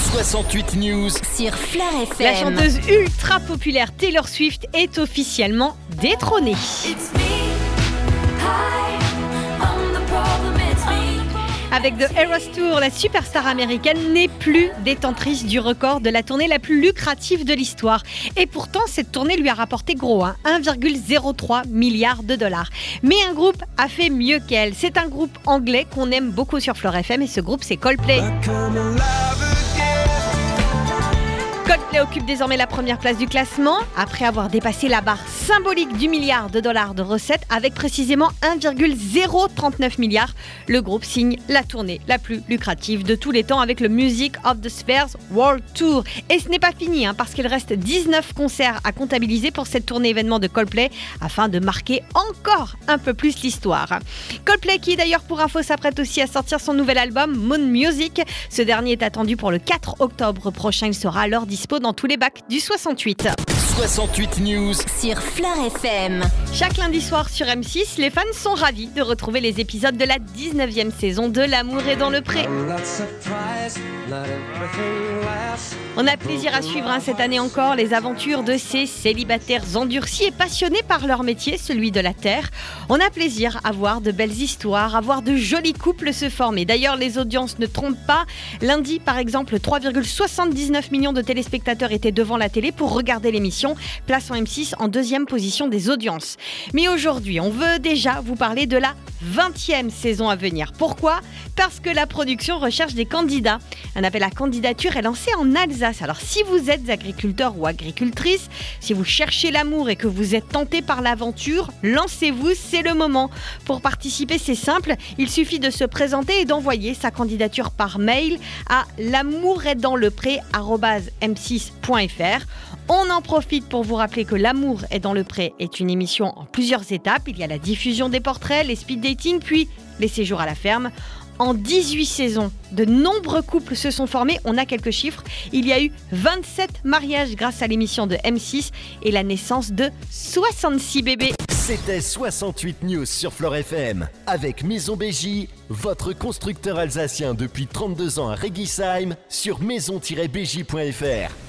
68 News sur Fleur FM. La chanteuse ultra populaire Taylor Swift est officiellement détrônée. Avec The Eras Tour, la superstar américaine n'est plus détentrice du record de la tournée la plus lucrative de l'histoire. Et pourtant, cette tournée lui a rapporté gros, 1,03 milliard de dollars. Mais un groupe a fait mieux qu'elle. C'est un groupe anglais qu'on aime beaucoup sur Fleur FM et ce groupe, c'est Coldplay. Coldplay occupe désormais la première place du classement après avoir dépassé la barre symbolique du milliard de dollars de recettes avec précisément 1,039 milliard. Le groupe signe la tournée la plus lucrative de tous les temps avec le Music of the Spheres World Tour. Et ce n'est pas fini parce qu'il reste 19 concerts à comptabiliser pour cette tournée événement de Coldplay afin de marquer encore un peu plus l'histoire. Coldplay qui d'ailleurs pour info s'apprête aussi à sortir son nouvel album Moon Music. Ce dernier est attendu pour le 4 octobre prochain. Il sera alors dispo dans tous les bacs du 68. 68 News sur Fleur FM. Chaque lundi soir sur M6, les fans sont ravis de retrouver les épisodes de la 19e saison de L'amour est dans le pré. On a plaisir à suivre cette année encore les aventures de ces célibataires endurcis et passionnés par leur métier, celui de la terre. On a plaisir à voir de belles histoires, à voir de jolis couples se former. D'ailleurs, les audiences ne trompent pas. Lundi, par exemple, 3,79 millions de téléspectateurs étaient devant la télé pour regarder l'émission, plaçant M6 en deuxième position des audiences. Mais aujourd'hui, on veut déjà vous parler de la 20e saison à venir. Pourquoi ? Parce que la production recherche des candidats. Un appel à candidature est lancé en Alsace. Alors si vous êtes agriculteur ou agricultrice, si vous cherchez l'amour et que vous êtes tenté par l'aventure, lancez-vous, c'est le moment. Pour participer, c'est simple, il suffit de se présenter et d'envoyer sa candidature par mail à l'amouretdanslepré@m6.fr. On en profite pour vous rappeler que L'amour est dans le pré est une émission en plusieurs étapes. Il y a la diffusion des portraits, les speed dating, puis les séjours à la ferme. En 18 saisons, de nombreux couples se sont formés. On a quelques chiffres. Il y a eu 27 mariages grâce à l'émission de M6 et la naissance de 66 bébés. C'était 68 News sur Fleur FM avec Maison Bégie, votre constructeur alsacien depuis 32 ans à Réguisheim sur maison-bégie.fr.